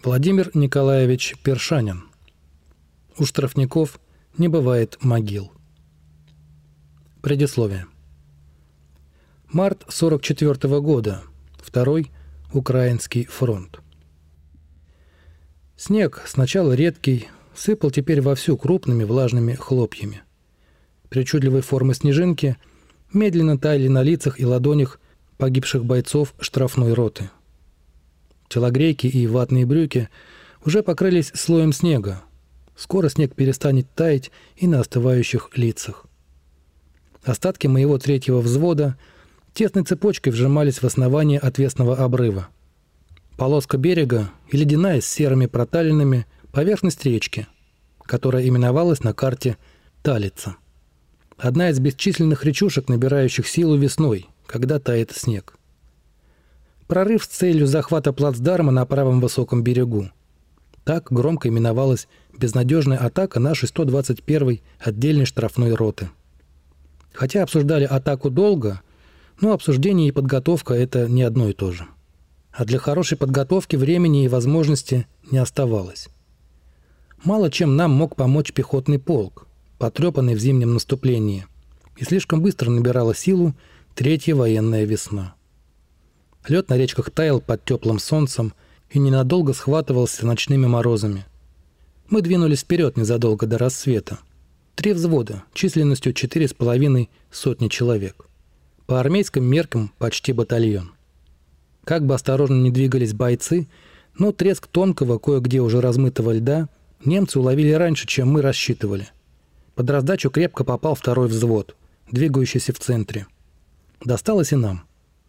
Владимир Николаевич Першанин. У штрафников не бывает могил. Предисловие. Март 1944 года. Второй Украинский фронт. Снег, сначала редкий, сыпал теперь вовсю крупными влажными хлопьями. Причудливой формы снежинки медленно таяли на лицах и ладонях погибших бойцов штрафной роты. Телогрейки и ватные брюки уже покрылись слоем снега. Скоро снег перестанет таять и на остывающих лицах. Остатки моего третьего взвода тесной цепочкой вжимались в основание отвесного обрыва. Полоска берега и ледяная с серыми проталинами поверхность речки, которая именовалась на карте Талица. Одна из бесчисленных речушек, набирающих силу весной, когда тает снег. Прорыв с целью захвата плацдарма на правом высоком берегу. Так громко именовалась безнадежная атака нашей 121-й отдельной штрафной роты. Хотя обсуждали атаку долго, но обсуждение и подготовка – это не одно и то же. А для хорошей подготовки времени и возможности не оставалось. Мало чем нам мог помочь пехотный полк, потрепанный в зимнем наступлении, и слишком быстро набирала силу третья военная весна. Лед на речках таял под теплым солнцем и ненадолго схватывался ночными морозами. Мы двинулись вперед незадолго до рассвета. 3 взвода, численностью 4,5 сотни человек. По армейским меркам почти батальон. Как бы осторожно ни двигались бойцы, но треск тонкого, кое-где уже размытого льда немцы уловили раньше, чем мы рассчитывали. Под раздачу крепко попал второй взвод, двигающийся в центре. Досталось и нам.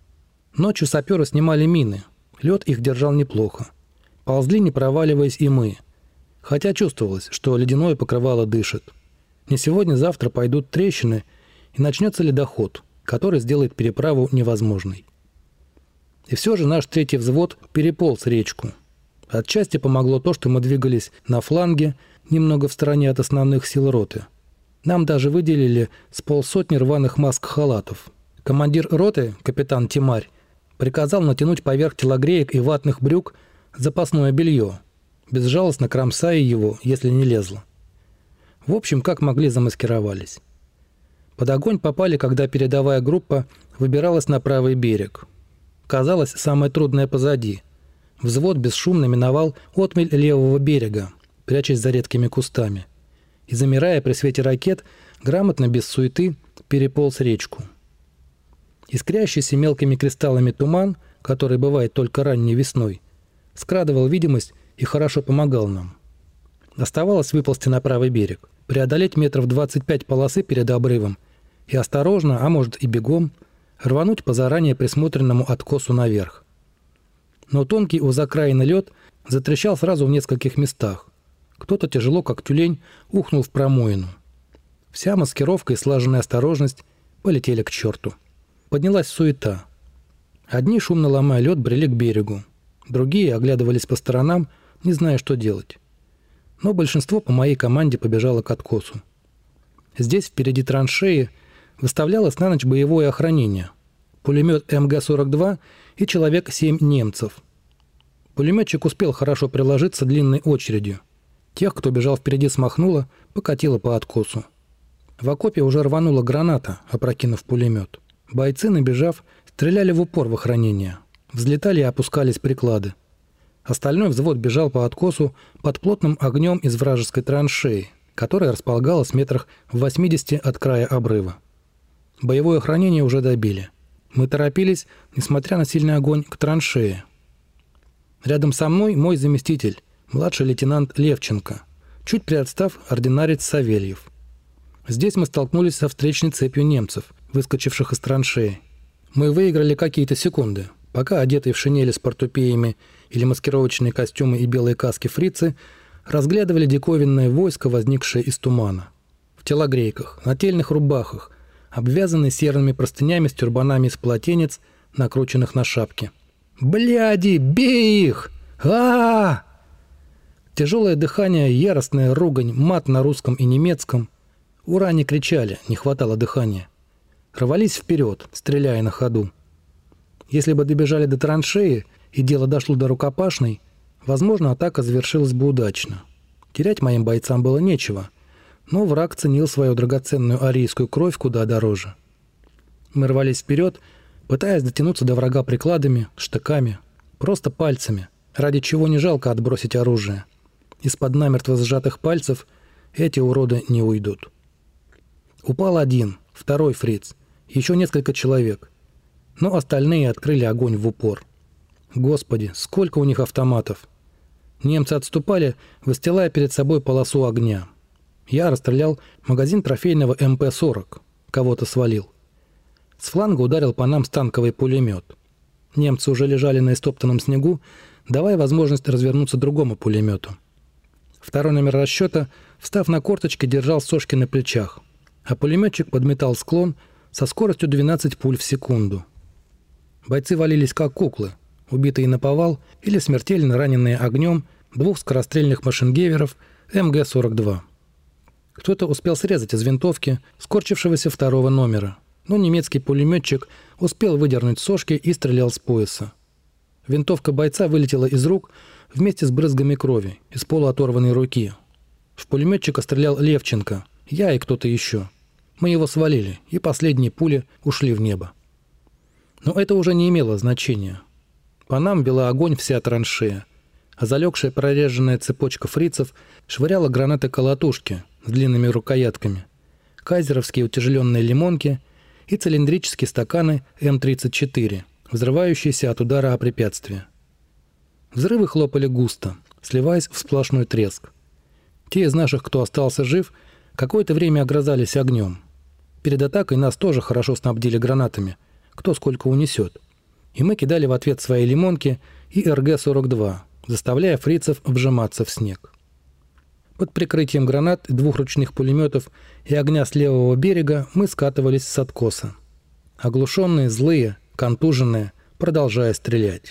Ночью саперы снимали мины. Лед их держал неплохо. Ползли, не проваливаясь, и мы. Хотя чувствовалось, что ледяное покрывало дышит. Не сегодня-завтра пойдут трещины, и начнется ледоход, который сделает переправу невозможной. И все же наш третий взвод переполз речку. Отчасти помогло то, что мы двигались на фланге, немного в стороне от основных сил роты. Нам даже выделили с 50 рваных маск-халатов. Командир роты, капитан Тимарь, приказал натянуть поверх телогреек и ватных брюк запасное белье, безжалостно кромсая его, если не лезло. В общем, как могли, замаскировались. Под огонь попали, когда передовая группа выбиралась на правый берег. Казалось, самое трудное позади. Взвод бесшумно миновал отмель левого берега, прячась за редкими кустами, и, замирая при свете ракет, грамотно, без суеты, переполз речку. Искрящийся мелкими кристаллами туман, который бывает только ранней весной, скрадывал видимость и хорошо помогал нам. Оставалось выползти на правый берег, преодолеть метров 25 полосы перед обрывом и осторожно, а может и бегом, рвануть по заранее присмотренному откосу наверх. Но тонкий у закраины лед затрещал сразу в нескольких местах. Кто-то тяжело, как тюлень, ухнул в промоину. Вся маскировка и слаженная осторожность полетели к черту. Поднялась суета. Одни, шумно ломая лед, брели к берегу. Другие оглядывались по сторонам, не зная, что делать. Но большинство по моей команде побежало к откосу. Здесь, впереди траншеи, выставлялось на ночь боевое охранение. Пулемет МГ-42 и человек 7 немцев. Пулеметчик успел хорошо приложиться длинной очередью. Тех, кто бежал впереди, смахнуло, покатило по откосу. В окопе уже рванула граната, опрокинув пулемет. Бойцы, набежав, стреляли в упор в охранение. Взлетали и опускались приклады. Остальной взвод бежал по откосу под плотным огнем из вражеской траншеи, которая располагалась метрах в 80 от края обрыва. Боевое охранение уже добили. Мы торопились, несмотря на сильный огонь, к траншее. Рядом со мной мой заместитель, младший лейтенант Левченко, чуть приотстав ординарец Савельев. Здесь мы столкнулись со встречной цепью немцев, выскочивших из траншеи. Мы выиграли какие-то секунды, пока одетые в шинели с портупеями или маскировочные костюмы и белые каски фрицы разглядывали диковинное войско, возникшее из тумана. В телогрейках, нательных рубахах, обвязанные серыми простынями с тюрбанами из полотенец, накрученных на шапки. «Бляди, бей их! А-а-а!» Тяжелое дыхание, яростная ругань, мат на русском и немецком. «Ура!» не кричали, не хватало дыхания. Рвались вперед, стреляя на ходу. Если бы добежали до траншеи и дело дошло до рукопашной, Возможно, атака завершилась бы удачно. Терять моим бойцам было нечего, но враг ценил свою драгоценную арийскую кровь куда дороже. Мы рвались вперед, пытаясь дотянуться до врага прикладами, штыками, просто пальцами, ради чего не жалко отбросить оружие. Из-под намертво сжатых пальцев эти уроды не уйдут. Упал один, второй фриц, еще несколько человек, но остальные открыли огонь в упор. Господи, сколько у них автоматов! Немцы отступали, выстилая перед собой полосу огня. Я расстрелял магазин трофейного МП-40, кого-то свалил. С фланга ударил по нам станковый пулемет. Немцы уже лежали на истоптанном снегу, давая возможность развернуться другому пулемету. Второй номер расчета, встав на корточки, держал сошки на плечах, а пулеметчик подметал склон со скоростью 12 пуль в секунду. Бойцы валились как куклы, убитые наповал или смертельно раненые огнем двух скорострельных машингеверов МГ-42. Кто-то успел срезать из винтовки скорчившегося второго номера, но немецкий пулеметчик успел выдернуть сошки и стрелял с пояса. Винтовка бойца вылетела из рук вместе с брызгами крови из полуоторванной руки. В пулеметчика стрелял Левченко, я и кто-то еще. Мы его свалили, и последние пули ушли в небо. Но это уже не имело значения. По нам вела огонь вся траншея, а залегшая прореженная цепочка фрицев швыряла гранаты-колотушки с длинными рукоятками, кайзеровские утяжеленные лимонки и цилиндрические стаканы М-34, взрывающиеся от удара о препятствие. Взрывы хлопали густо, сливаясь в сплошной треск. Те из наших, кто остался жив, какое-то время огрызались огнем. Перед атакой нас тоже хорошо снабдили гранатами, кто сколько унесет. И мы кидали в ответ свои лимонки и РГ-42, заставляя фрицев вжиматься в снег. Под прикрытием гранат, двух ручных пулеметов и огня с левого берега мы скатывались с откоса. Оглушенные, злые, контуженные, продолжая стрелять.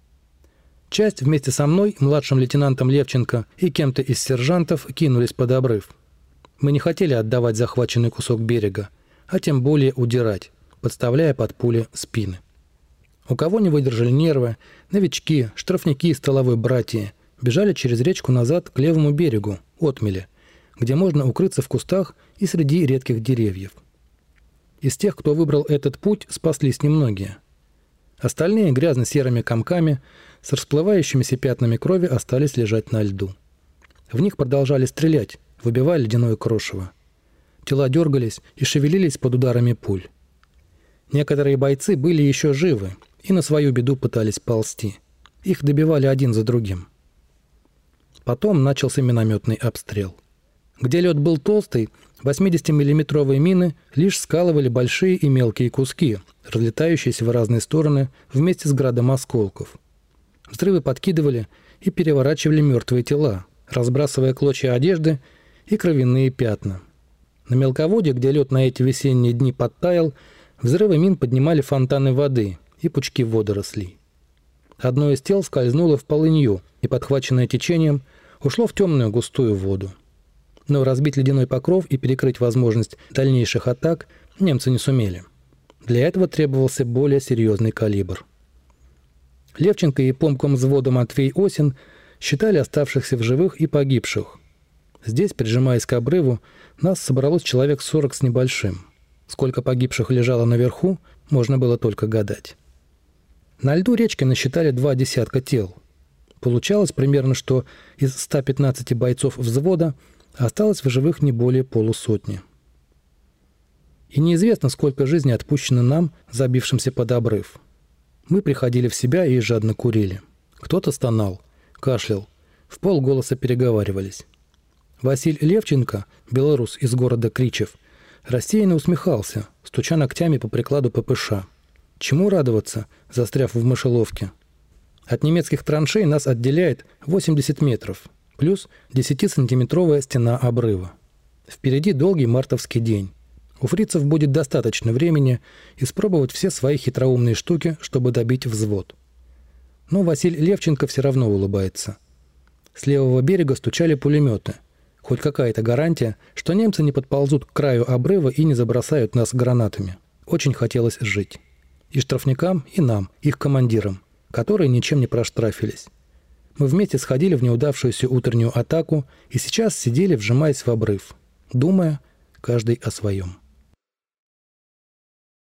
Часть вместе со мной, младшим лейтенантом Левченко и кем-то из сержантов кинулись под обрыв. Мы не хотели отдавать захваченный кусок берега, а тем более удирать, подставляя под пули спины. У кого не выдержали нервы, новички, штрафники из столовой братьи бежали через речку назад к левому берегу, отмели, где можно укрыться в кустах и среди редких деревьев. Из тех, кто выбрал этот путь, спаслись немногие. Остальные грязно-серыми комками с расплывающимися пятнами крови остались лежать на льду. В них продолжали стрелять, выбивая ледяное крошево. Тела дергались и шевелились под ударами пуль. Некоторые бойцы были еще живы и на свою беду пытались ползти. Их добивали один за другим. Потом начался минометный обстрел. Где лед был толстый, 80-миллиметровые мины лишь скалывали большие и мелкие куски, разлетающиеся в разные стороны вместе с градом осколков. Взрывы подкидывали и переворачивали мертвые тела, разбрасывая клочья одежды и кровяные пятна. На мелководье, где лед на эти весенние дни подтаял, взрывы мин поднимали фонтаны воды и пучки водорослей. Одно из тел скользнуло в полынью и, подхваченное течением, ушло в темную густую воду. Но разбить ледяной покров и перекрыть возможность дальнейших атак немцы не сумели. Для этого требовался более серьезный калибр. Левченко и помком взвода Матвей Осин считали оставшихся в живых и погибших. Здесь, прижимаясь к обрыву, нас собралось человек 40 с небольшим. Сколько погибших лежало наверху, можно было только гадать. На льду речки насчитали 2 десятка тел. Получалось примерно, что из 115 бойцов взвода осталось в живых не более полусотни. И неизвестно, сколько жизней отпущено нам, забившимся под обрыв. Мы приходили в себя и жадно курили. Кто-то стонал, кашлял, в полголоса переговаривались. Василь Левченко, белорус из города Кричев, рассеянно усмехался, стуча ногтями по прикладу ППШ. Чему радоваться, застряв в мышеловке? От немецких траншей нас отделяет 80 метров, плюс 10-сантиметровая стена обрыва. Впереди долгий мартовский день. У фрицев будет достаточно времени испробовать все свои хитроумные штуки, чтобы добить взвод. Но Василий Левченко все равно улыбается. С левого берега стучали пулеметы. Хоть какая-то гарантия, что немцы не подползут к краю обрыва и не забросают нас гранатами. Очень хотелось жить. И штрафникам, и нам, их командирам, которые ничем не проштрафились. Мы вместе сходили в неудавшуюся утреннюю атаку и сейчас сидели, вжимаясь в обрыв, думая каждый о своем.